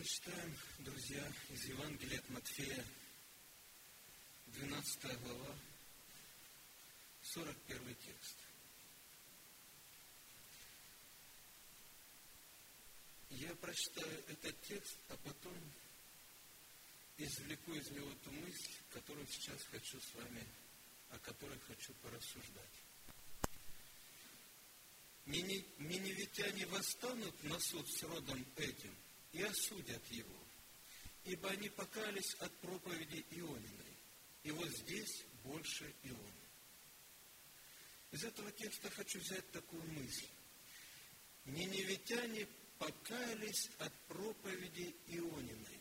Прочитаем, друзья, из Евангелия от Матфея, 12 глава, 41 текст. Я прочитаю этот текст, а потом извлеку из него ту мысль, которую сейчас хочу с вами, о которой хочу порассуждать. Ниневитяне восстанут на суд с родом этим и осудят его, ибо они покаялись от проповеди Иониной, и вот здесь больше Ионы. Из этого текста хочу взять такую мысль. Ниневитяне покаялись от проповеди Иониной.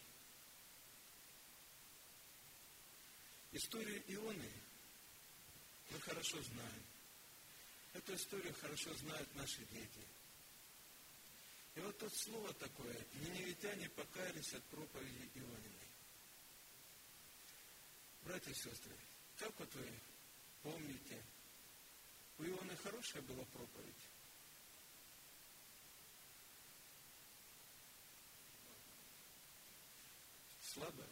Историю Ионы мы хорошо знаем. Эту историю хорошо знают наши дети. И вот тут слово такое: ниневитяне покаялись от проповеди Иониной. Братья и сестры, как вот вы помните, у Ионы хорошая была проповедь? Слабая?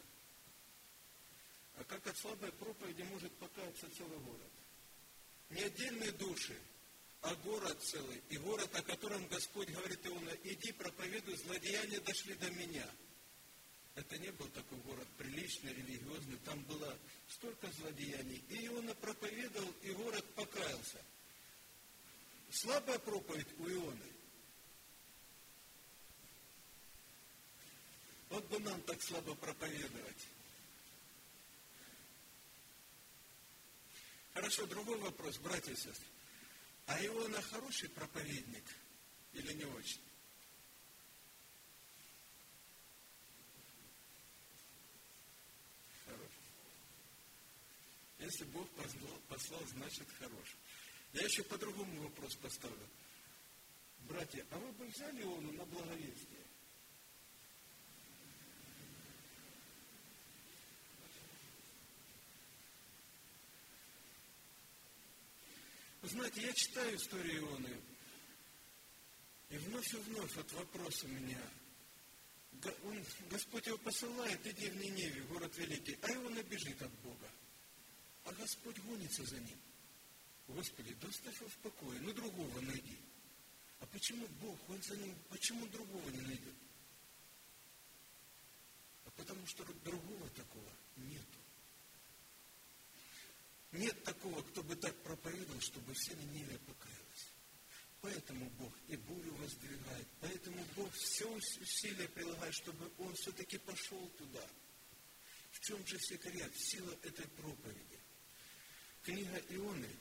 А как от слабой проповеди может покаяться целый город? Не отдельные души, а город целый. И город, о котором Господь говорит Ионе: иди, проповедуй, злодеяния дошли до меня. Это не был такой город приличный, религиозный. Там было столько злодеяний. И Иона проповедовал, и город покаялся. Слабая проповедь у Ионы. Вот бы нам так слабо проповедовать. Хорошо, другой вопрос, братья и сестры. А Иона хороший проповедник или не очень? Хороший. Если Бог послал, значит хороший. Я еще по-другому вопрос поставлю. Братья, а вы бы взяли Иону на благовестие? Вы знаете, я читаю историю Ионы, и вновь вот вопрос у меня. Господь его посылает: иди в Ниневию, город великий, а Иона бежит от Бога. А Господь гонится за ним. Господи, да оставь его в покое, другого найди. А почему Бог, Он за ним, почему другого не найдет? А потому что другого такого нету. Нет такого, кто бы так проповедовал, чтобы вся Ниневия покаялась. Поэтому Бог и бурю воздвигает, поэтому Бог все усилия прилагает, чтобы он все-таки пошел туда. В чем же секрет, сила этой проповеди? Книга Ионы,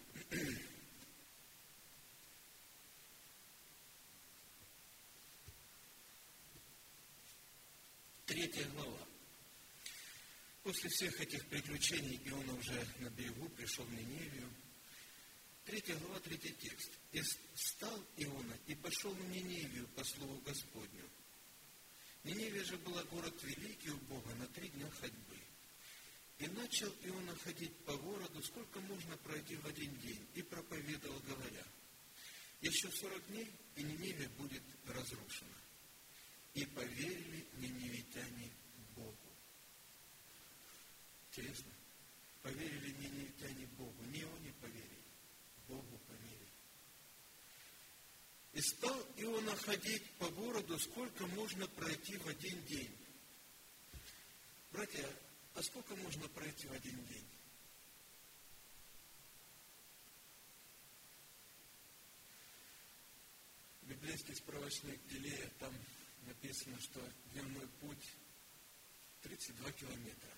3 глава. После всех этих приключений Иона уже на берегу пришел в Ниневию. 3 глава, 3 текст. «И встал Иона и пошел в Ниневию по слову Господню. Ниневия же была город великий у Бога на 3 дня ходьбы. И начал Иона ходить по городу, сколько можно пройти в 1 день, и проповедовал, говоря: еще 40 дней, и Ниневия будет разрушена. И поверили ниневитяне Богу». Интересно. Поверили ниневитяне Богу. Не Ионе поверили, Богу поверили. «И стал Иона ходить по городу, сколько можно пройти в 1 день». Братья, а сколько можно пройти в 1 день? Библейский справочник Делея, там написано, что дневной путь 32 километра.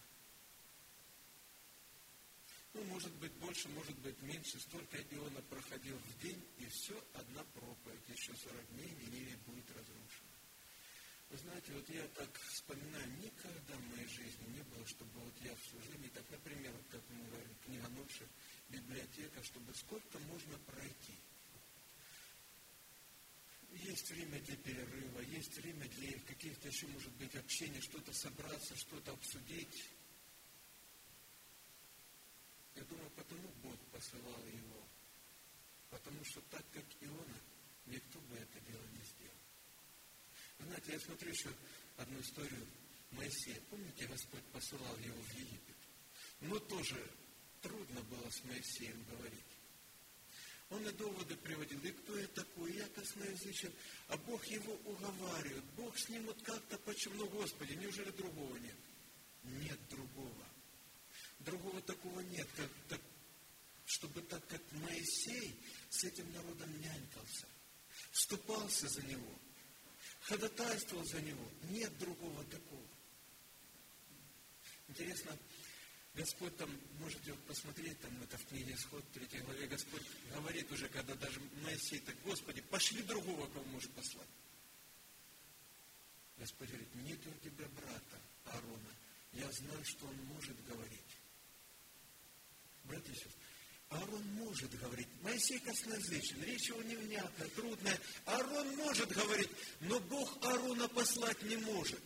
Может быть больше, может быть меньше. Столько Иона проходил в день, и все одна проповедь. Еще 40 дней Ниневия будет разрушена. Вы знаете, вот я так вспоминаю, никогда в моей жизни не было, чтобы вот я в служении, так, например, вот как мы говорим, книга ночи, библиотека, чтобы сколько можно пройти. Есть время для перерыва, есть время для каких-то еще, может быть, общения, что-то собраться, что-то обсудить. Я думаю, потому Бог посылал его. Потому что так, как Иона, никто бы это дело не сделал. Знаете, знаете, я смотрю еще одну историю Моисея. Помните, Господь посылал его в Египет? Но тоже трудно было с Моисеем говорить. Он и доводы приводил, и кто я такой, я косноязычен, а Бог его уговаривает, Бог с ним вот как-то, почему, ну, Господи, неужели другого нет? Нет другого. Другого такого нет, чтобы так, как Моисей с этим народом нянькался, вступался за него, ходатайствовал за него. Нет другого такого. Интересно, Господь там, можете вот посмотреть, там это в книге Исход, 3 главе, Господь говорит уже, когда даже Моисей так, Господи, пошли другого, кого можешь послать. Господь говорит, нет у тебя брата Аарона, я знаю, что он может говорить. Братья и сестры, Аарон может говорить. Моисей косноязычен, речь его невнятная, трудная. Аарон может говорить, но Бог Аарона послать не может.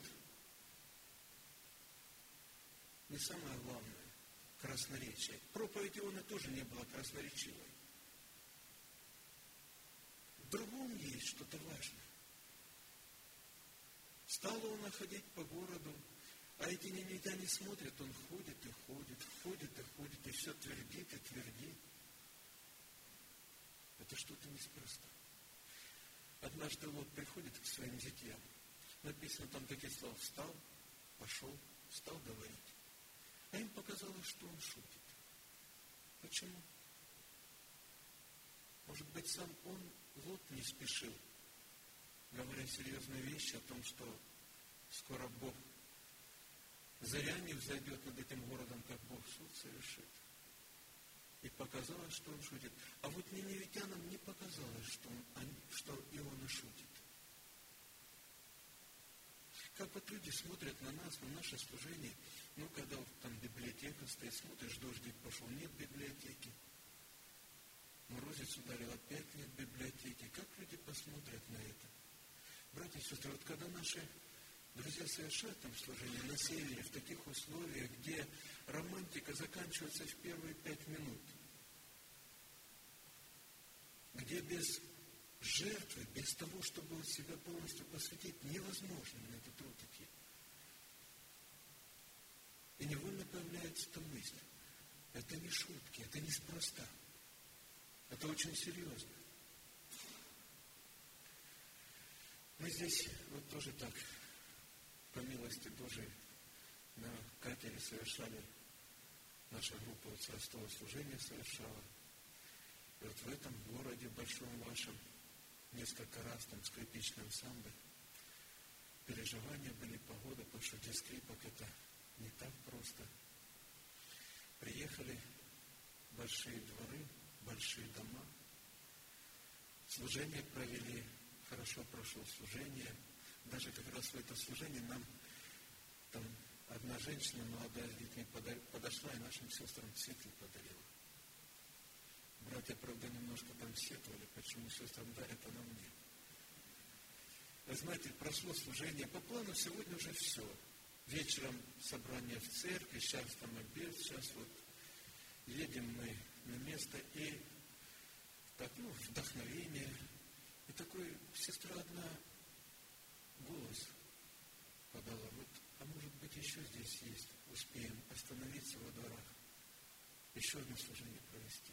Не самое главное – красноречие. Проповедь Иона тоже не была красноречивой. В другом есть что-то важное. Стал он ходить по городу, а эти ниневитяне смотрят, он ходит и ходит, ходит и ходит, и все твердит и твердит. Это что-то неспроста. Однажды Лот приходит к своим зятьям. Написано там такие слова: встал, пошел, стал говорить. А им показалось, что он шутит. Почему? Может быть, сам он, Лот, не спешил, говоря серьезные вещи о том, что скоро Бог заря не взойдет над этим городом, как Бог суд совершит. И показалось, что он шутит. А вот ниневитянам не показалось, что Иона шутит. Как вот люди смотрят на нас, на наше служение, ну, когда вот там библиотека стоит, смотришь, дождик пошел, нет библиотеки. Морозец ударил, опять нет библиотеки. Как люди посмотрят на это? Братья и сестры, вот когда наши друзья совершают там служение на севере, в таких условиях, где романтика заканчивается в первые 5 минут, где без жертвы, без того, чтобы себя полностью посвятить, невозможно на этот труд идти. И невольно появляется эта мысль. Это не шутки, это неспроста. Это очень серьезно. Мы здесь вот тоже так, по милости Божией, на катере совершали, наша группа вот с Ростова служение совершала. И вот в этом городе большом вашем несколько раз там скрипичный ансамбль. Переживания были, погода, потому что для скрипок это не так просто. Приехали большие дворы, большие дома. Служение провели, хорошо прошло служение. Даже как раз в это служение нам там одна женщина молодая с детьми подошла и нашим сестрам цветы подарила. Братья, правда, немножко там сетовали, почему сестрам дарят, а нам нет. Вы знаете, прошло служение по плану, сегодня уже все. Вечером собрание в церкви, сейчас там обед, сейчас вот едем мы на место, и так, вдохновение. И такой сестра одна голос подала, вот, а может быть еще здесь есть, успеем остановиться во дворах, еще одно служение провести.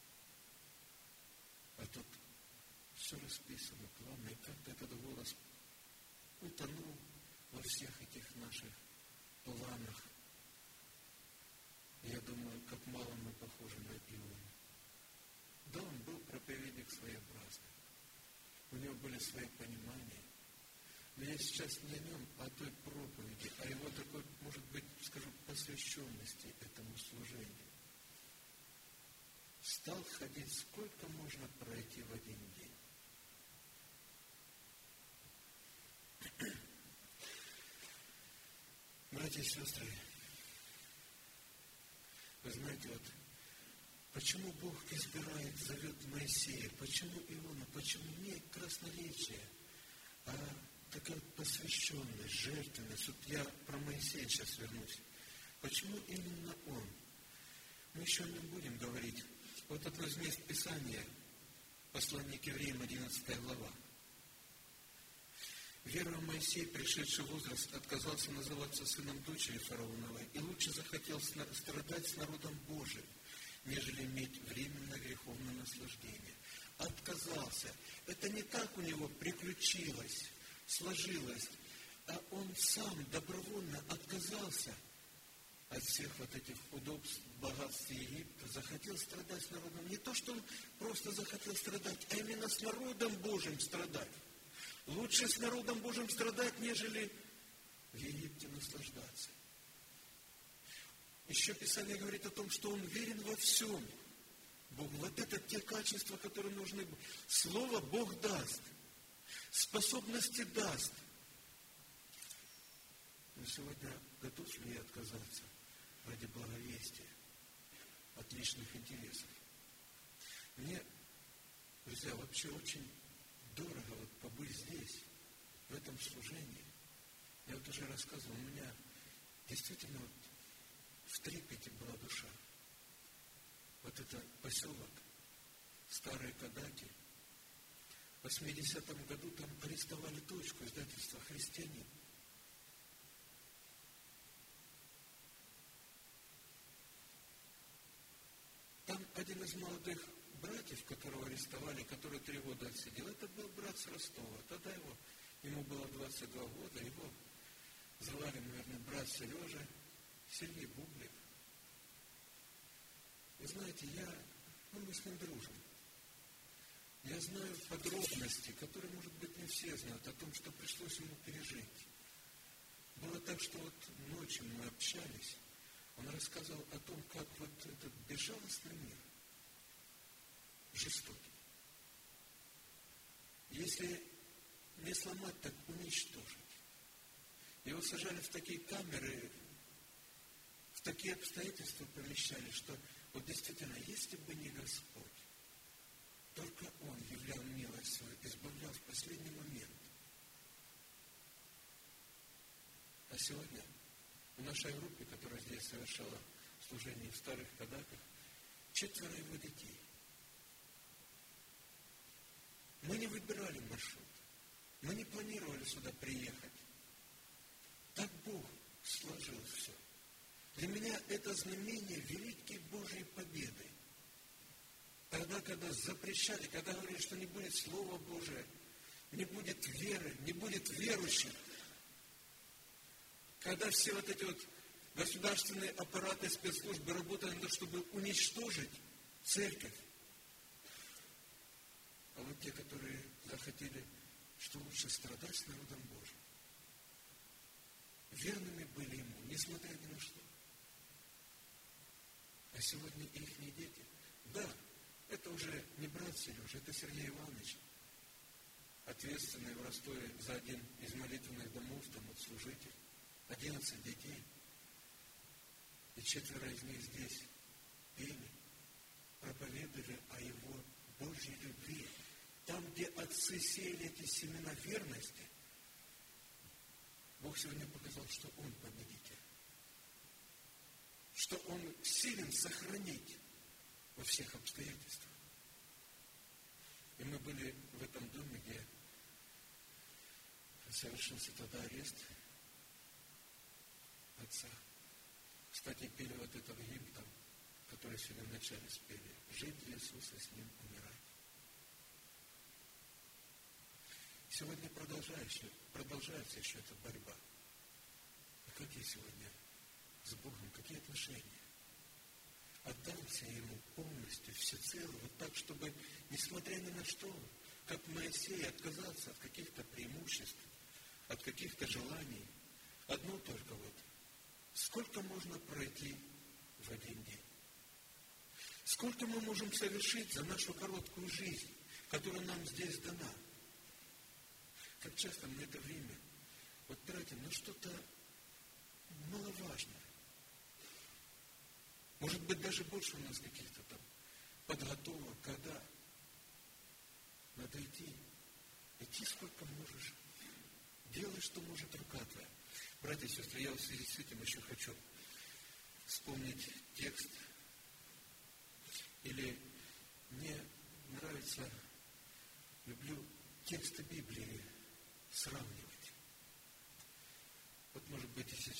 А тут все расписано, плавно, и как-то этот голос утонул во всех этих наших планах. Я думаю, как мало мы похожи на Иона. Да, он был проповедник своеобразный. У него были свои понимания. Но я сейчас не о нем, а о той проповеди, о его такой, может быть, скажу, посвященности этому служению. Стал ходить, сколько можно пройти в один день. Братья и сестры, вы знаете, вот почему Бог избирает, зовет Моисея, почему Иона, почему не красноречие, а такая посвященность, жертвенность. Вот я про Моисея сейчас вернусь. Почему именно он? Мы еще о нем будем говорить. Вот одно из мест Писания, послание к евреям, 11 глава. В Первый Моисей, пришедший в возраст, отказался называться сыном дочери фараоновой и лучше захотел страдать с народом Божиим, нежели иметь временное греховное наслаждение. Отказался. Это не так у него приключилось, сложилось, а он сам добровольно отказался от всех вот этих удобств, богатств Египта, захотел страдать с народом. Не то, что он просто захотел страдать, а именно с народом Божьим страдать. Лучше с народом Божьим страдать, нежели в Египте наслаждаться. Еще Писание говорит о том, что он верен во всем Богу. Вот это те качества, которые нужны. Слово Бог даст, способности даст. Но сегодня готов ли я отказаться ради благовестия от личных интересов? Мне, друзья, вообще очень дорого вот побыть здесь, в этом служении. Я вот уже рассказывал, у меня действительно вот в трепете была душа. Вот это поселок, Старые Кадаки. В 80-м году там арестовали дочку издательства «Христианин». Там один из молодых братьев, которого арестовали, который 3 года отсидел, это был брат с Ростова. Тогда ему было 22 года, его звали, наверное, брат Сережа, Сергей Бублик. Вы знаете, мы с ним дружим. Я знаю подробности, которые, может быть, не все знают, о том, что пришлось ему пережить. Было так, что вот ночью мы общались, он рассказал о том, как вот этот безжалостный мир жестокий. Если не сломать, так уничтожить. Его сажали в такие камеры, в такие обстоятельства помещали, что вот действительно, если бы не Господь, только Он являл милость свою, избавлял в последний момент. А сегодня в нашей группе, которая здесь совершала служение в Старых Кадаках, 4 его детей. Мы не выбирали маршрут. Мы не планировали сюда приехать. Так Бог сложил все. Для меня это знамение великой Божьей победы. Тогда, когда запрещали, когда говорили, что не будет Слова Божия, не будет веры, не будет верующих, когда все вот эти вот государственные аппараты, спецслужбы работали на то, чтобы уничтожить церковь. А вот те, которые захотели, что лучше страдать с народом Божьим, верными были Ему, несмотря ни на что. А сегодня их дети. Да, это уже не брат Сережа, это Сергей Иванович, ответственный в Ростове за один из молитвенных домов, там вот служитель, 11 детей. И 4 из них здесь пели, проповедовали о Его Божьей любви. Там, где отцы сеяли эти семена верности, Бог сегодня показал, что Он победитель. Что Он силен сохранить во всех обстоятельствах. И мы были в этом доме, где совершился тогда арест отца. Кстати, пели вот этот гимн там, который сегодня вначале спели. Жить для Иисуса, с Ним умирать. Сегодня продолжается еще эта борьба. А какие сегодня с Богом, какие отношения? Отдался Ему полностью, всецело, вот так, чтобы, несмотря ни на что, как Моисей, отказаться от каких-то преимуществ, от каких-то желаний. Одно только вот. Сколько можно пройти в один день? Сколько мы можем совершить за нашу короткую жизнь, которая нам здесь дана? Как часто мы это время вот тратим на что-то маловажное. Может быть, даже больше у нас каких-то там подготовок, когда надо идти сколько можешь, делай, что может рука твоя. Братья и сестры, я в связи с этим еще хочу вспомнить текст, или мне нравится, люблю тексты Библии сравнивать.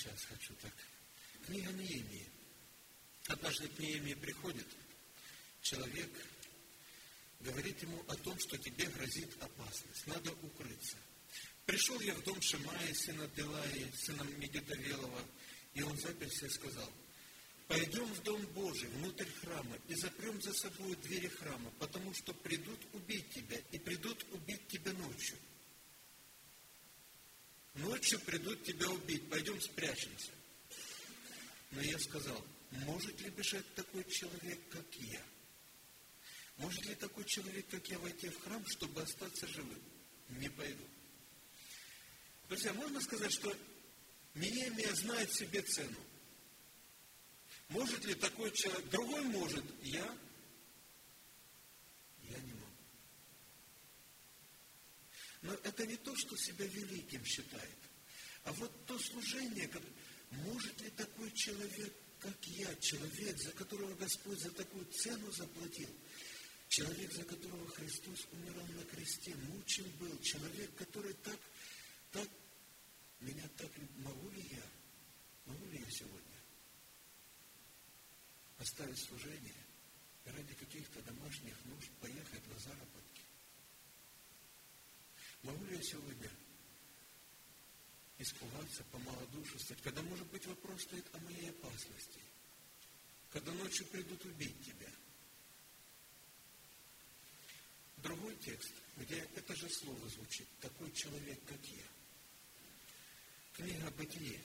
Сейчас хочу так. Книга Неемии. Однажды к Неемии приходит человек, говорит ему о том, что тебе грозит опасность, надо укрыться. Пришел я в дом Шимаи, сына Делаи, сына Мегидовелова, и он заперся и сказал: пойдем в дом Божий, внутрь храма, и запрем за собой двери храма, потому что придут убить тебя, и придут убить тебя ночью. Ночью придут тебя убить, пойдем спрячемся. Но я сказал: может ли бежать такой человек, как я? Может ли такой человек, как я, войти в храм, чтобы остаться живым? Не пойду. Друзья, можно сказать, что Неемия знает себе цену. Может ли такой человек, другой может, я не могу. Но это не то, что себя великим считает, а вот то служение, может ли такой человек, как я, человек, за которого Господь за такую цену заплатил, человек, за которого Христос умирал на кресте, мучим был, человек, который так, меня так любит, могу ли я сегодня оставить служение и ради каких-то домашних нужд поехать на заработки? Могу ли я сегодня испугаться, помалодушествовать, когда, может быть, вопрос стоит о моей опасности, когда ночью придут убить тебя? Другой текст, где это же слово звучит: такой человек, как я. Книга Бытие.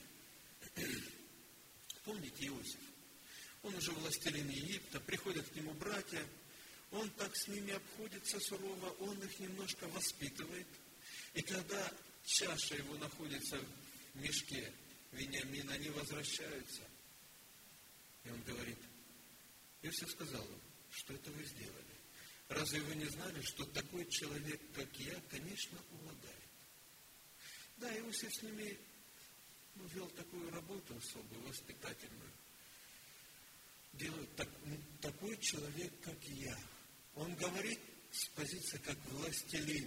Помните Иосиф? Он уже властелин Египта, приходят к нему братья, он так с ними обходится сурово, он их немножко воспитывает. И когда чаша его находится в мешке Вениамина, они возвращаются. И он говорит: Иосиф сказал им: что это вы сделали? Разве вы не знали, что такой человек, как я, конечно, угадает? Да, Иосиф с ними вел такую работу особую, воспитательную. Делает такой человек, как я. Он говорит с позиции как властелин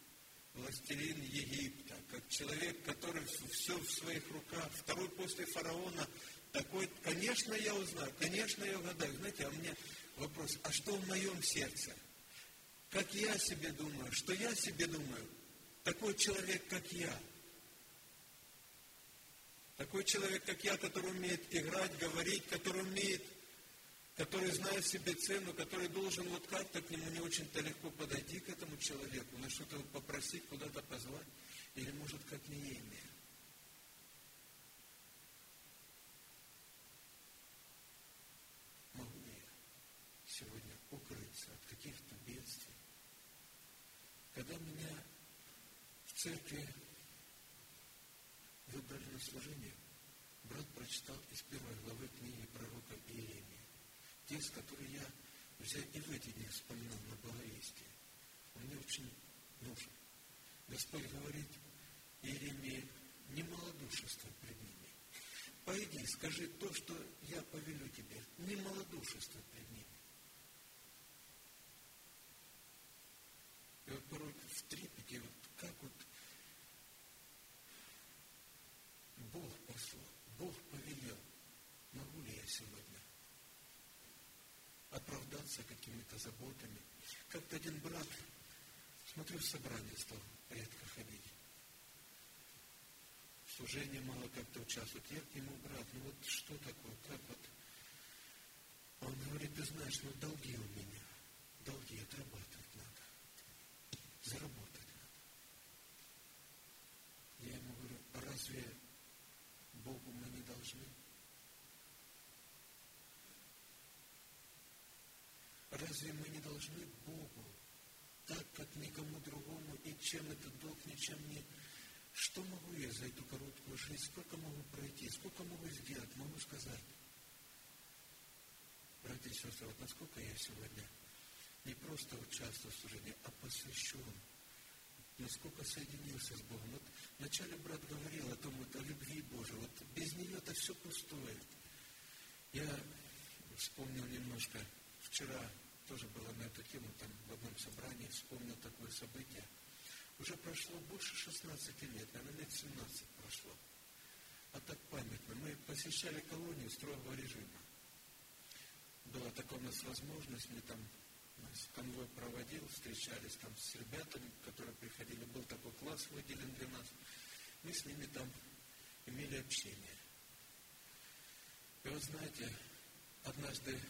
Египта, как человек, который все в своих руках, второй после фараона, такой, конечно, я узнаю, конечно, я угадаю. Знаете, а у меня вопрос: а что в моем сердце? Как я себе думаю? Что я себе думаю? Такой человек, как я. Такой человек, как я, который умеет играть, говорить, который знает себе цену, который должен вот как-то к нему не очень-то легко подойти, к этому человеку, на что-то попросить, куда-то позвать. Или, может, как Неемия. Могу ли я сегодня укрыться от каких-то бедствий? Когда меня в церкви выбрали на служение, брат прочитал из 1 главы книги пророка Иеремии. Текст, который я и в эти дни вспоминал на благовестии. Он мне очень нужен. Господь говорит Иеремии: не малодушествуй пред ними. Пойди, скажи то, что я повелю тебе. Не малодушествуй пред ними. И вот порой в трепете, вот как вот Бог послал, Бог повелел. Могу ли я сегодня оправдаться какими-то заботами? Как-то один брат, смотрю, в собрание стал редко ходить. В служении мало как-то участвовать. Я к нему: брат, ну вот что такое, как вот? Он говорит: ты знаешь, ну долги у меня. Долги отрабатывать надо. Заработать надо. Я ему говорю: а разве Богу мы не должны? Разве мы не должны Богу так, как никому другому, и чем этот долг ничем не... Что могу я за эту короткую жизнь, сколько могу пройти, сколько могу сделать, могу сказать? Братья и сестры, вот насколько я сегодня не просто участвую в служении, а посвящен, насколько соединился с Богом. Вот вначале брат говорил о том, вот, о любви Божией, вот без нее-то все пустое. Я вспомнил немножко, вчера тоже было на эту тему, там в одном собрании, вспомнил такое событие. Уже прошло больше 16 лет, наверное, лет 17 прошло. а так памятно. Мы посещали колонию строгого режима. Была такая у нас возможность, нас конвой проводил, встречались там с ребятами, которые приходили. Был такой класс выделен для нас. Мы с ними там имели общение. И вот знаете, однажды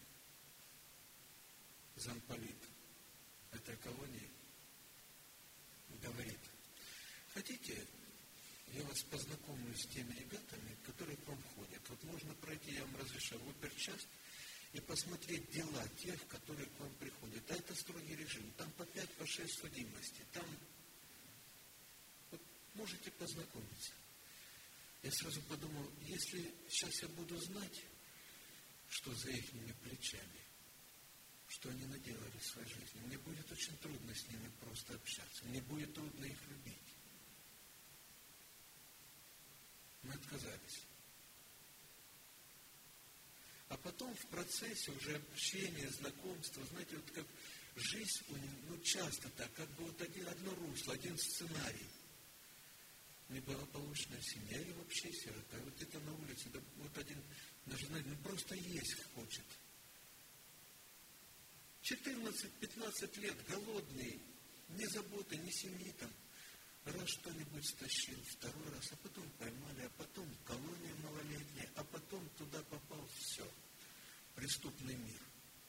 замполит этой колонии говорит: хотите, я вас познакомлю с теми ребятами, которые к вам ходят. Вот можно пройти, я вам разрешаю, в оперчасть и посмотреть дела тех, которые к вам приходят. А это строгий режим. Там по 5-6 судимостей. Там вот можете познакомиться. Я сразу подумал, если сейчас я буду знать, что за их плечами, что они наделали в своей жизни, мне будет очень трудно с ними просто общаться. Мне будет трудно их любить. Мы отказались. А потом в процессе уже общения, знакомства, знаете, вот как жизнь, часто так, как бы вот одно русло, один сценарий. Неблагополучная семья или вообще сирота. Вот где-то на улице, да, вот один, даже, просто есть хочет. 14-15 лет, голодный, ни заботы, ни семьи там. Раз что-нибудь стащил, второй раз, а потом поймали, а потом колония малолетняя, а потом туда попал, все, преступный мир.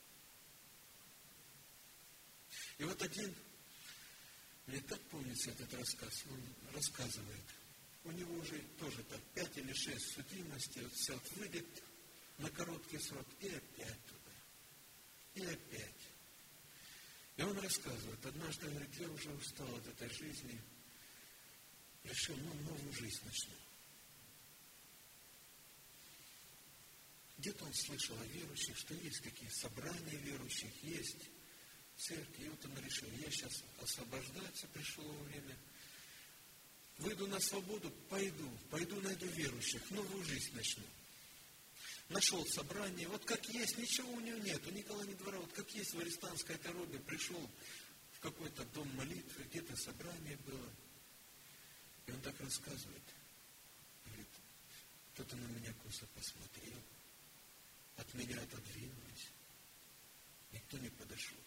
И вот один, мне так помнится этот рассказ, он рассказывает, у него уже тоже так 5 или 6 судимостей, вот все, выйдет на короткий срок и опять туда, и опять. И он рассказывает, однажды, говорит, я уже устал от этой жизни, решил, новую жизнь начну. Где-то он слышал о верующих, что есть какие собрания верующих, есть церкви. И вот он решил, я сейчас освобождаться, пришло время. Выйду на свободу, пойду найду верующих, новую жизнь начну. Нашел собрание, вот как есть, ничего у него нет, у Николая ни двора, вот как есть в арестантской дороге, пришел в какой-то дом молитвы, где-то собрание было. И он так рассказывает, говорит, кто-то на меня косо посмотрел, от меня отодвинулись, никто не подошел.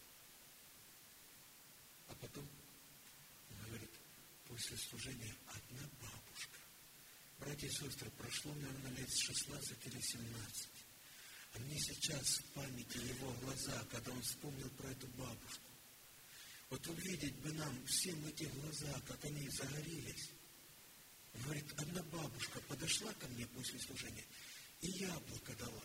А потом, он говорит, после служения одна бабушка. Братья и сестры, прошло, наверное, лет 16 или 17. А мне сейчас в памяти его глаза, когда он вспомнил про эту бабушку. Вот увидеть бы нам всем эти глаза, как они загорелись. Он говорит, одна бабушка подошла ко мне после служения и яблоко дала.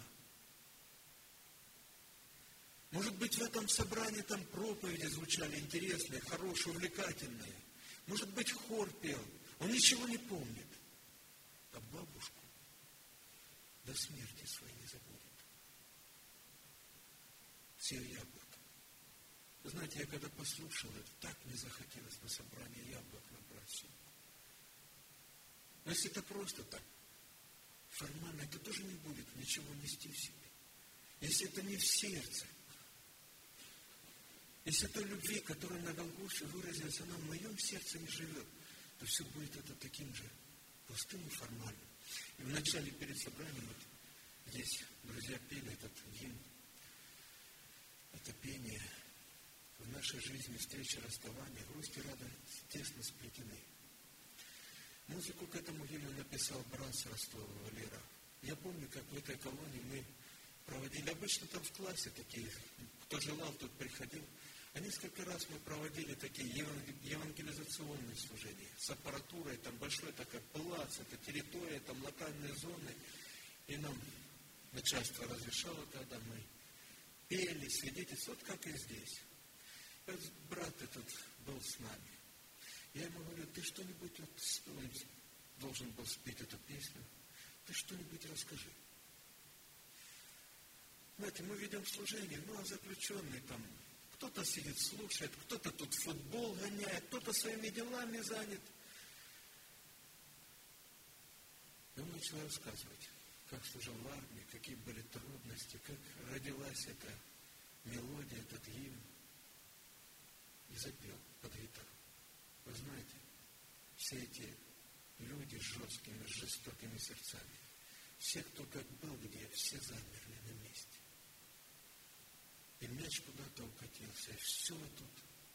Может быть, в этом собрании там проповеди звучали интересные, хорошие, увлекательные. Может быть, хор пел. Он ничего не помнит. А бабушку до смерти своей не забудет. Все яблоко. Вы знаете, я когда послушал это, так мне захотелось на собрание яблок набрать сумку. Но если это просто так, формально, это тоже не будет ничего нести в себе. Если это не в сердце, если той любви, которая на Голгофе выразилась, она в моем сердце не живет, то все будет это таким же простым и формальным. И в начале перед собранием вот здесь друзья пели этот гимн, это пение. В нашей жизни встречи, расставания, грусть и радость тесно сплетены. Музыку к этому гимну написал брат с Ростова, Валера. Я помню, как в этой колонии мы проводили, обычно там в классе такие, кто желал, тот приходил. А несколько раз мы проводили такие евангелизационные служения с аппаратурой, там большой такой плац, это территория, там локальные зоны. И нам начальство разрешало, тогда мы пели, свидетельствовали, вот как и здесь. И вот брат этот был с нами. Я ему говорю, ты что-нибудь, он должен был спеть эту песню, ты что-нибудь расскажи. Знаете, мы ведем служение, а заключенные там, кто-то сидит, слушает, кто-то тут футбол гоняет, кто-то своими делами занят. И он начал рассказывать, как служил в армии, какие были трудности, как родилась эта мелодия, этот гимн. И запел под гитару. Вы знаете, все эти люди с жесткими, с жестокими сердцами. Все, кто как был где, все замерли на месте. И мяч куда-то укатился, и все тут.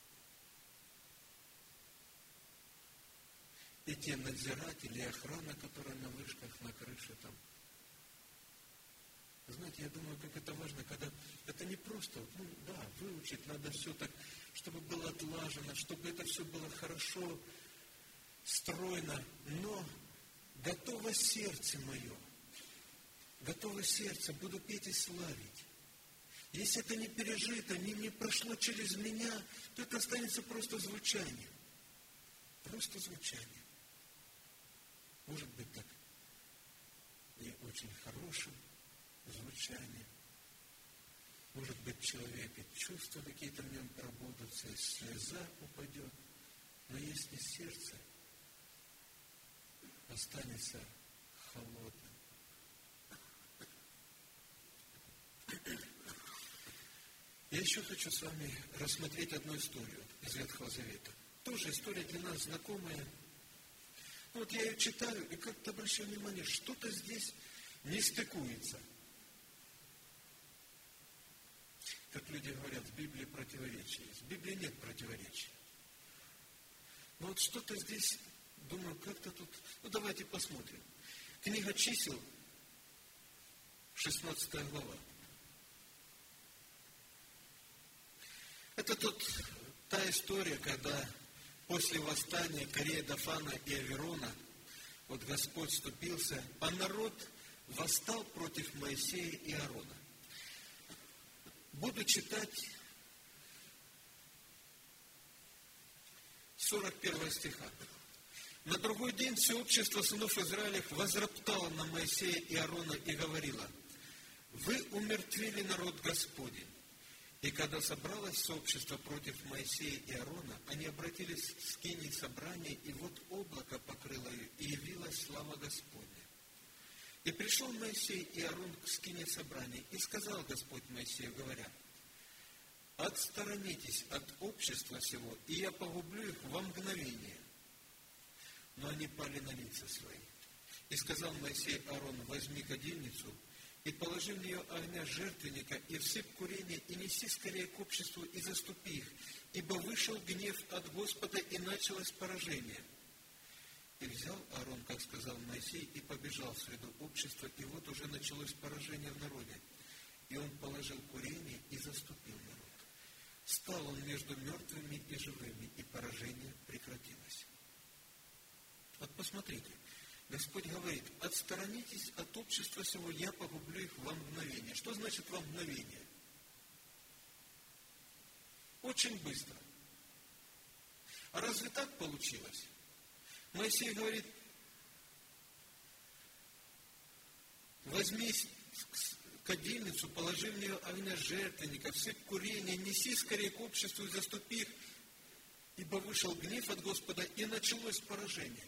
И те надзиратели, и охрана, которая на вышках, на крыше там. Знаете, я думаю, как это важно, когда это не просто, выучить надо все так, чтобы было отлажено, чтобы это все было хорошо, стройно, но готово сердце мое, готово сердце, буду петь и славить. Если это не пережито, не прошло через меня, то это останется просто звучанием. Просто звучанием. Может быть так и очень хорошим звучанием. Может быть, человек и чувства какие-то в нем пробудутся, и слеза упадет. Но если сердце останется холодным. Я еще хочу с вами рассмотреть одну историю из Ветхого Завета. Тоже история для нас знакомая. Вот я ее читаю и как-то обращаю внимание, что-то здесь не стыкуется. Как люди говорят, в Библии противоречия есть. В Библии нет противоречий. Но вот что-то здесь, думаю, как-то тут... давайте посмотрим. Книга Чисел, 16 глава. Это та история, когда после восстания Корея, Дафана и Аверона, вот Господь вступился, а народ восстал против Моисея и Аарона. Буду читать 41 стиха. На другой день все общество сынов Израилев возроптало на Моисея и Аарона и говорило: «Вы умертвили народ Господень». И когда собралось сообщество против Моисея и Аарона, они обратились к скинии собрания, и вот облако покрыло ее, и явилась слава Господня. И пришел Моисей и Аарон к скине собрания, и сказал Господь Моисею, говоря: «Отсторонитесь от общества сего, и я погублю их во мгновение». Но они пали на лица свои. И сказал Моисей Аарону: «Возьми кадильницу, и положи в нее огня жертвенника, и всыпь курение, и неси скорее к обществу, и заступи их, ибо вышел гнев от Господа, и началось поражение». И взял Аарон, как сказал Моисей, и побежал в среду общества, и вот уже началось поражение в народе. И он положил курение и заступил народ. Стал он между мертвыми и живыми, и поражение прекратилось. Вот посмотрите. Господь говорит: «Отсторонитесь от общества сего, я погублю их во мгновение». Что значит во мгновение? Очень быстро. А разве так получилось? Моисей говорит: «Возьми кадильницу, положи в нее огня жертвенника, всыпь курение, неси скорее к обществу и заступи их, ибо вышел гнев от Господа, и началось поражение».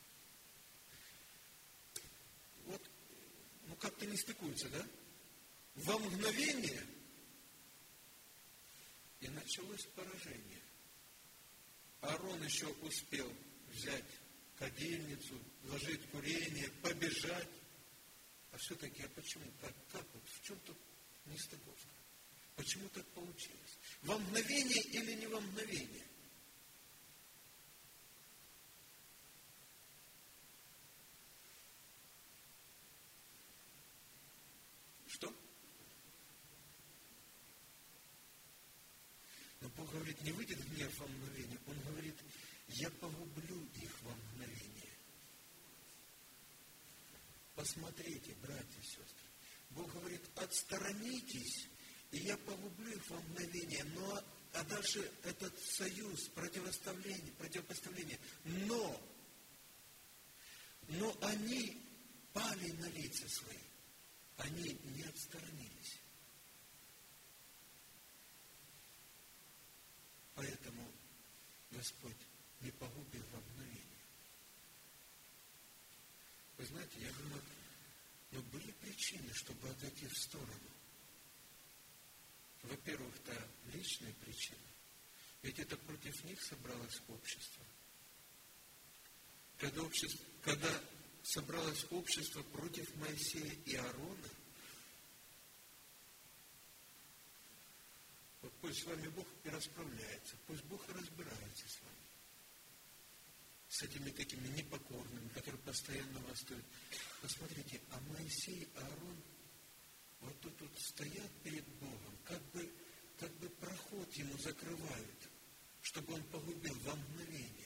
Как-то не стыкуется, да? Во мгновение, и началось поражение. Аарон еще успел взять кадильницу, вложить курение, побежать. А все-таки, почему? Как вот, в чем тут нестыковка? Почему так получилось? Во мгновение или не во мгновение? Что? Но Бог говорит, не выйдет гнев во мгновение. Он говорит: «Я погублю их во мгновение». Посмотрите, братья и сестры. Бог говорит: «Отсторонитесь, и я погублю их во мгновение». А дальше этот союз, противопоставление. Но они пали на лица свои. Они не отсторонились. Поэтому Господь не погубил во мгновение. Вы знаете, я думаю, были причины, чтобы отойти в сторону. Во-первых, это личные причины. Ведь это против них собралось общество. когда собралось общество против Моисея и Аарона, вот пусть с вами Бог и расправляется, пусть Бог и разбирается с вами, с этими такими непокорными, которые постоянно восстают. Посмотрите, а Моисей и Аарон вот тут вот стоят перед Богом, как бы проход ему закрывают, чтобы он погубил во мгновение.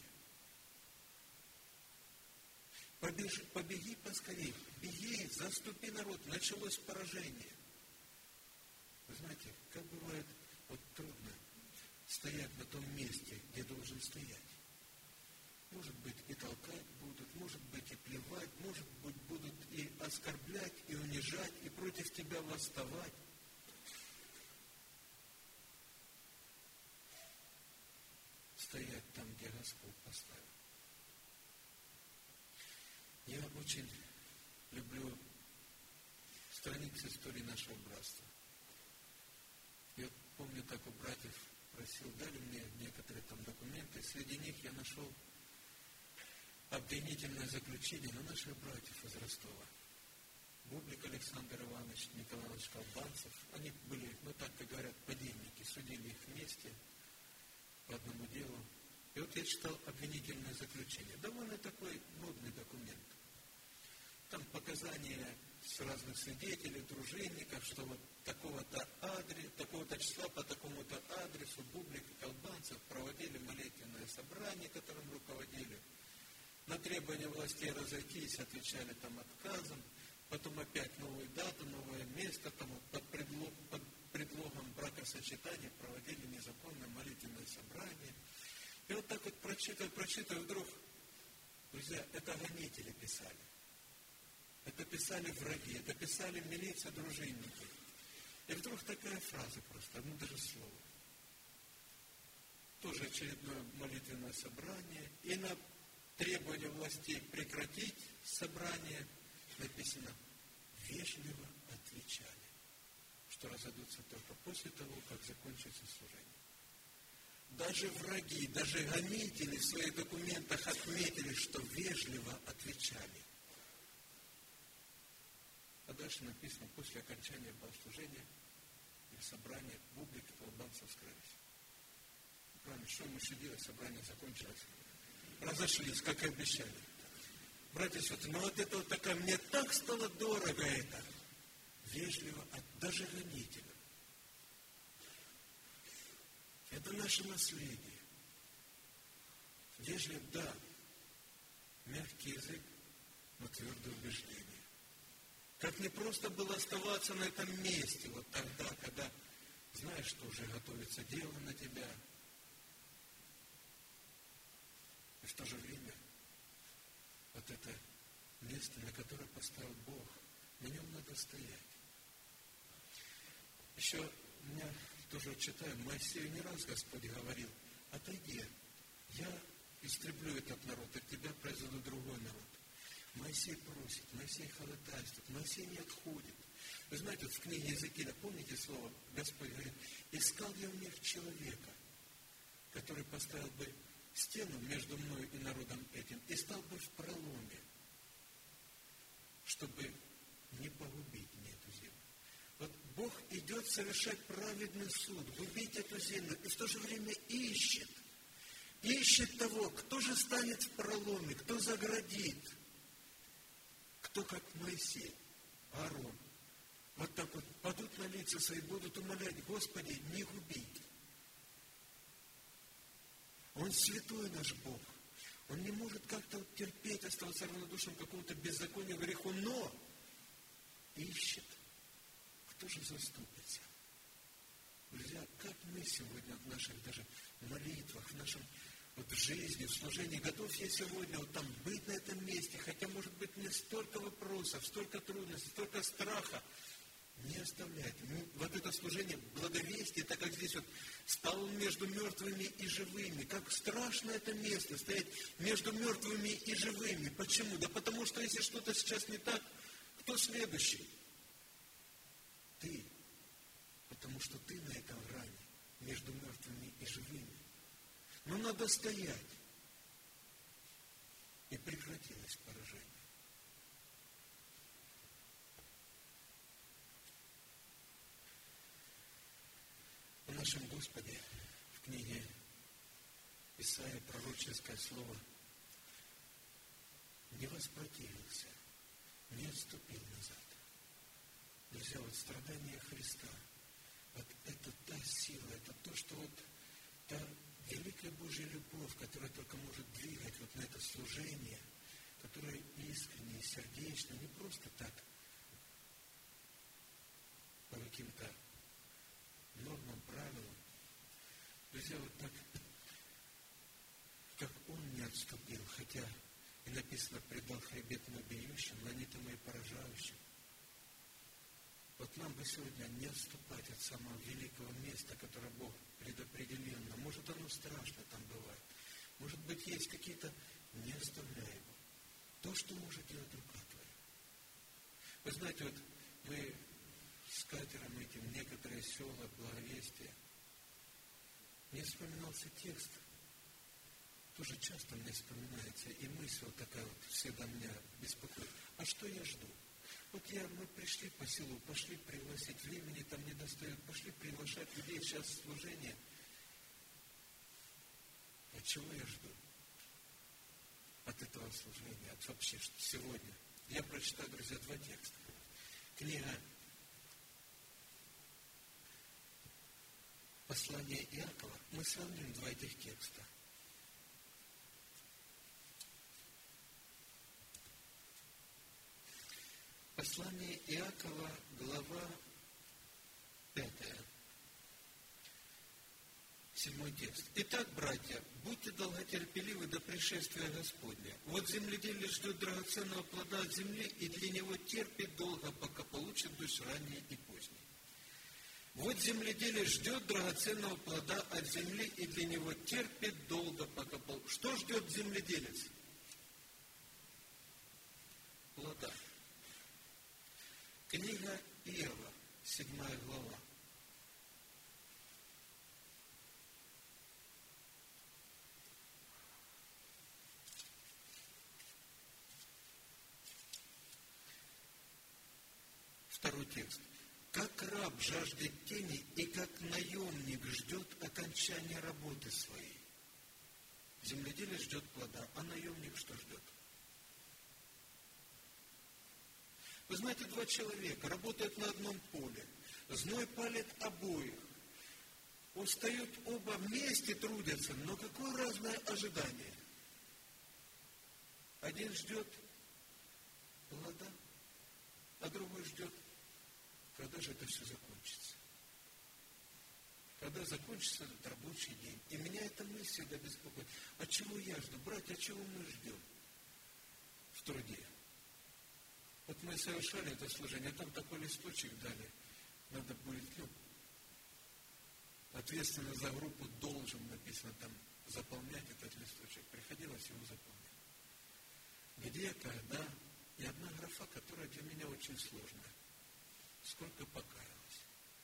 Побеги поскорее, беги, заступи народ, началось поражение. Вы знаете, как бывает вот трудно стоять на том месте, где должен стоять. Может быть, и толкать будут, может быть, и плевать, может быть, будут и оскорблять, и унижать, и против тебя восставать. Стоять там, где Господь поставил. Я очень люблю страницы истории нашего братства. Я помню, так у братьев просил, дали мне некоторые там документы. Среди них я нашел обвинительное заключение на наших братьев из Ростова. Бублик Александр Иванович, Николай Иванович Колбанцев. Они были, так как говорят, подельники, судили их вместе по одному делу. И вот я читал обвинительное заключение. Довольно такой нудный документ. Там показания с разных свидетелей, дружинников, что вот такого-то числа по такому-то адресу Бублик и Колбанцев проводили молитвенное собрание, которым руководили. На требования властей разойтись отвечали там отказом. Потом опять новую дату, новое место, там вот под предлогом бракосочетания проводили незаконное молитвенное собрание. И вот так вот прочитываю, вдруг, друзья, это гонители писали. Это писали враги, это писали милиция, дружинники. И вдруг такая фраза просто, одно даже слово. Тоже очередное молитвенное собрание. И на требование властей прекратить собрание написано, вежливо отвечали, что разойдутся только после того, как закончится служение. Даже враги, даже гонители в своих документах отметили, что вежливо отвечали. А дальше написано, после окончания богослужения и собрания Бублик и Колбанцев скрылись. Правильно, что мы еще делать? Собрание закончилось. Разошлись, как и обещали. Братья и сестры, вот это вот такая, мне так стало дорого это. Вежливо, даже гонителям. Это наше наследие. Вежливо, да. Мягкий язык, но твердое убеждение. Как не просто было оставаться на этом месте, вот тогда, когда знаешь, что уже готовится дело на тебя. И в то же время вот это место, на которое поставил Бог, на нем надо стоять. Еще меня тоже читаю, Моисею не раз Господь говорил, отойди, я истреблю этот народ, от тебя произведу другой народ. Моисей просит, Моисей ходатайствует, Моисей не отходит. Вы знаете, вот в книге Иезекииля, помните слово, Господь говорит, искал я у них человека, который поставил бы стену между мною и народом этим, и стал бы в проломе, чтобы не погубить мне эту землю. Вот Бог идет совершать праведный суд, губить эту землю, и в то же время ищет того, кто же станет в проломе, кто заградит. Кто, как Моисей, Аарон, вот так вот падут на лица свои, будут умолять, Господи, не губи. Он святой наш Бог. Он не может как-то вот терпеть, оставаться равнодушным к какому-то беззаконию, греху, но ищет, кто же заступится. Друзья, как мы сегодня в наших даже молитвах, в нашем вот в жизни, в служении, готов я сегодня вот там быть на этом месте, хотя, может быть, мне столько вопросов, столько трудностей, столько страха. Не оставляйте. Вот это служение благовестия, так как здесь вот стал между мертвыми и живыми. Как страшно это место, стоять между мертвыми и живыми. Почему? Да потому что если что-то сейчас не так, кто следующий? Ты. Потому что ты на этом грани, между мертвыми и живыми. Но надо стоять. и прекратилось поражение. О нашем Господе в книге Исаия пророческое слово: не воспротивился, не отступил назад. Друзья, вот страдания Христа, вот это та сила, это то, что вот та великая Божья любовь, которая только может двигать вот на это служение, которое искренне, сердечно, не просто так, по каким-то нормам, правилам. Друзья, вот так, как Он не отступил, хотя и написано: предал хребет вопиющим, ланитам и поражающим. Вот нам бы сегодня не отступать от самого великого места, которое Бог предопределил нам. Может, оно страшно там бывает. Может быть, есть какие-то, не оставляй его. То, что может делать рука твоя. Вы знаете, вот мы с катером этим, некоторые села, благовестия. Мне вспоминался текст, тоже часто мне вспоминается, и мысль вот такая вот всегда меня беспокоит. А что я жду? Вот мы пришли по селу, пошли пригласить, времени там не достает, пошли приглашать людей сейчас в служение. От чего я жду? От этого служения, от вообще сегодня. Я прочитаю, друзья, 2 текста. Книга Послание Иакова. Мы сравним 2 этих текста. Послание Иакова, глава 5, 7 текст. Итак, братья, будьте долготерпеливы до пришествия Господня. Вот земледелие ждет драгоценного плода от земли, и для него терпит долго, пока получит дождь ранний и поздний. Вот земледелие ждет драгоценного плода от земли, и для него терпит долго, пока получит. Что ждет земледелец? Плода. Книга Иова, 7 глава. Второй текст. Как раб жаждет тени, и как наемник ждет окончания работы своей. Земледелец ждет плода, а наемник что ждет? Вы знаете, 2 человека работают на одном поле. Зной палит обоих. Устают оба вместе, трудятся, но какое разное ожидание. Один ждет плода, а другой ждет, когда же это все закончится. Когда закончится этот рабочий день. И меня эта мысль всегда беспокоит. А чего я жду? Братья, чего мы ждем в труде? Вот мы совершали это служение, там такой листочек дали. Надо будет, ответственно за группу должен, написано там, заполнять этот листочек. Приходилось его заполнять. Где, когда, и одна графа, которая для меня очень сложная. Сколько покаялось.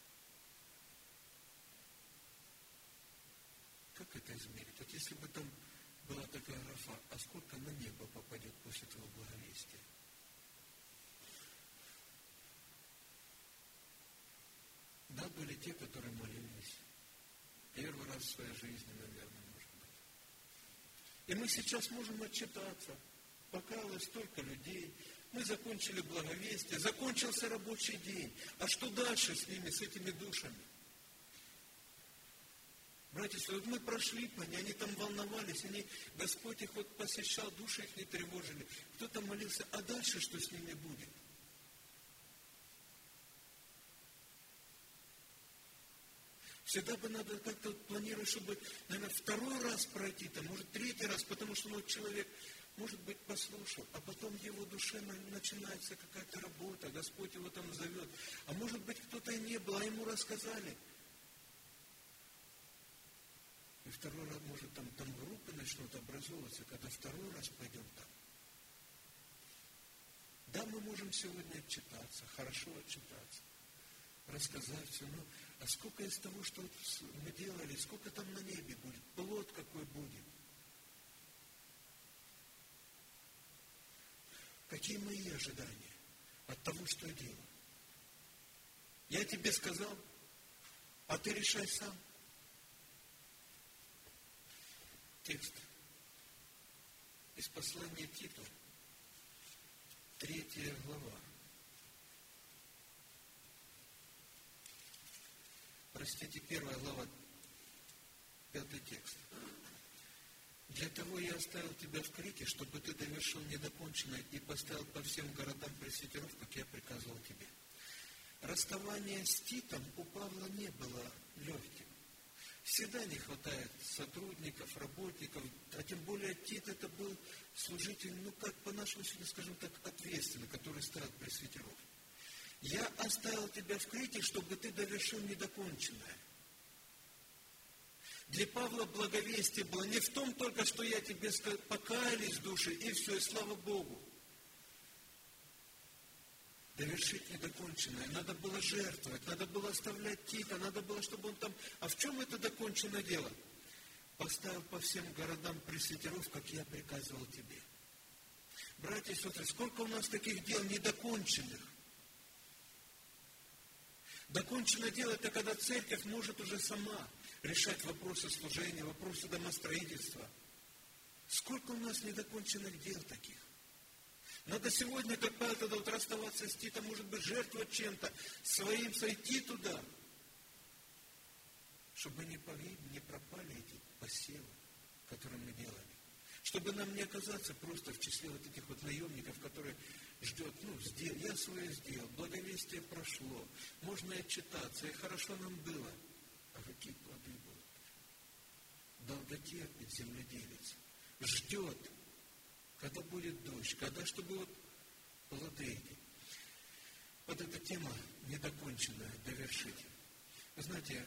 Как это измерить? Вот если бы там была такая графа, а сколько на небо попадет после этого благовестия? Да, были те, которые молились. Первый раз в своей жизни, наверное, может быть. И мы сейчас можем отчитаться. Покаялось столько людей. Мы закончили благовестие. Закончился рабочий день. А что дальше с ними, с этими душами? Братья, вот мы прошли по ней, они там волновались, Господь их вот посещал, души их не тревожили. Кто-то молился, а дальше что с ними будет? Всегда бы надо как-то планировать, чтобы, наверное, 2-й раз пройти, там, может, 3-й раз, потому что человек, может быть, послушал, а потом в его душе начинается какая-то работа, Господь его там зовет. А может быть, кто-то и не был, а ему рассказали. И 2-й раз, может, там группы начнут образовываться, когда 2-й раз пойдем там. Да, мы можем сегодня отчитаться, хорошо отчитаться, рассказать все, а сколько из того, что мы делали, сколько там на небе будет, плод какой будет. Какие мои ожидания от того, что я делаю? Я тебе сказал, а ты решай сам. Текст из послания Титу, 3 глава. Простите, 1 глава, 5 текст. «Для того я оставил тебя в Крите, чтобы ты довершил недоконченное и поставил по всем городам пресвитеров, как я приказывал тебе». Расставание с Титом у Павла не было легким. Всегда не хватает сотрудников, работников, а тем более Тит это был служитель, как по-нашему сегодня, скажем так, ответственный, который ставил пресвитеров. «Я оставил тебя в Крите, чтобы ты довершил недоконченное». Для Павла благовестие было не в том только, что я тебе сказал, покаялись души, и все, и слава Богу. Довершить недоконченное. Надо было жертвовать, надо было оставлять Тита, надо было, чтобы он там... А в чем это доконченное дело? Поставил по всем городам пресвитеров, как я приказывал тебе. Братья и сестры, сколько у нас таких дел недоконченных? Доконченное дело – это когда церковь может уже сама решать вопросы служения, вопросы домостроительства. Сколько у нас недоконченных дел таких? Надо сегодня, как Павел, тогда вот расставаться с Титом, может быть, жертвовать чем-то, своим сойти туда, чтобы не пропали эти посевы, которые мы делали. Чтобы нам не оказаться просто в числе вот этих вот наемников, которые ждет, я свое сделал, благовестие прошло, можно и отчитаться, и хорошо нам было. А какие плоды будут? Долготерпит земледелец, ждет, когда будет дождь, когда, чтобы вот плоды эти. Вот эта тема недоконченная, довершить. Вы знаете,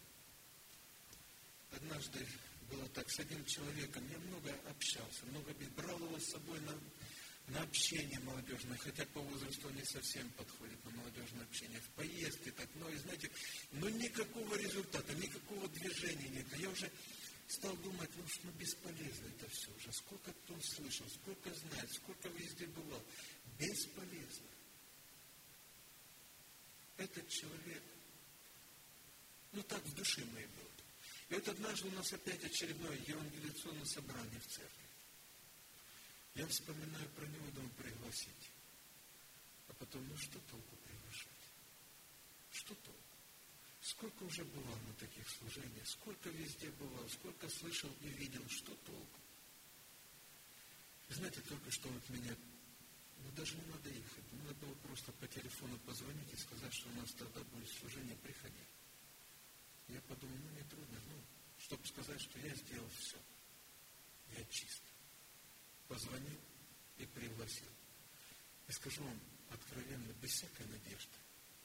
однажды было так, с одним человеком, я много общался, брал его с собой на общение молодежное, хотя по возрасту он не совсем подходит на молодежное общение, в поездке так, и знаете, никакого результата, никакого движения нет. Я уже стал думать, бесполезно это все уже. Сколько кто слышал, сколько знает, сколько везде бывал. Бесполезно. Этот человек, так в душе моей был. И вот однажды у нас опять очередное евангелиционное собрание в церкви. Я вспоминаю про него, думаю, пригласить. А потом, что толку приглашать? Что толку? Сколько уже бывал на таких служениях, сколько везде бывал, сколько слышал и видел, что толку? Знаете, только что от меня, даже не надо ехать, надо было просто по телефону позвонить и сказать, что у нас тогда будет служение, приходи. Я подумал, не трудно, чтобы сказать, что я сделал все. Я чист. Позвонил и пригласил. И скажу вам откровенно, без всякой надежды.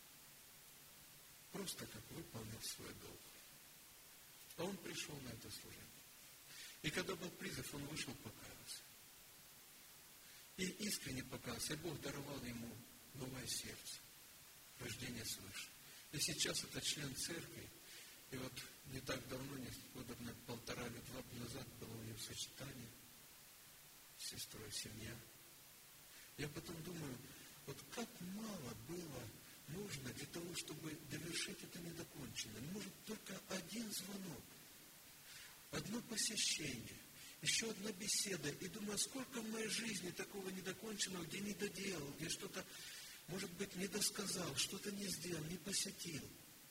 Просто как выполнил свой долг. А он пришел на это служение. И когда был призыв, он вышел, покаялся. И искренне покаялся. И Бог даровал ему новое сердце. Рождение свыше. И сейчас это член церкви. И вот не так давно, года 1,5 или 2 назад было у него сочетание с сестрой, семья. Я потом думаю, как мало было нужно для того, чтобы довершить это недоконченное. Может, только один звонок, одно посещение, еще одна беседа. И думаю, сколько в моей жизни такого недоконченного, где не доделал, где что-то, может быть, не досказал, что-то не сделал, не посетил.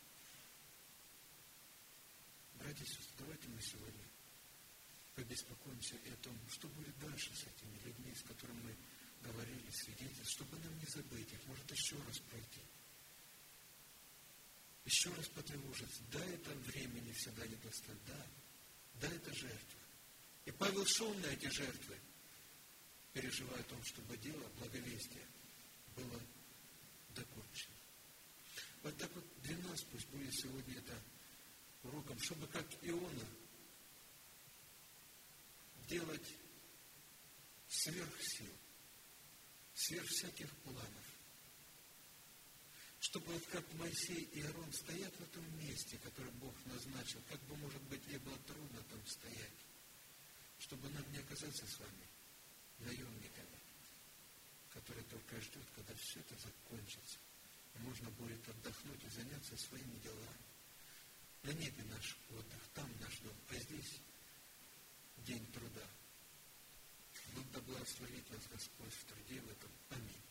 Братья и сестры, давайте мы сегодня побеспокоимся и о том, что будет дальше с этими людьми, с которыми мы говорили, свидетели, чтобы нам не забыть их, может еще раз пройти. Еще раз потревожиться. Да, это времени всегда не достаточно. Да, это жертва. И Павел шел на эти жертвы, переживая о том, чтобы дело благовестия было докончено. Вот так вот для нас пусть будет сегодня это уроком, чтобы как Иона делать сверх сил, сверх всяких планов. Чтобы вот как Моисей и Аарон стоят на том месте, которое Бог назначил, как бы, может быть, не было трудно там стоять, чтобы нам не оказаться с вами наемниками, только ждет, когда все это закончится. И можно будет отдохнуть и заняться своими делами. На небе наш отдых, там наш дом, а здесь день труда. Будь да благословит нас Господь в труде в этом. Аминь.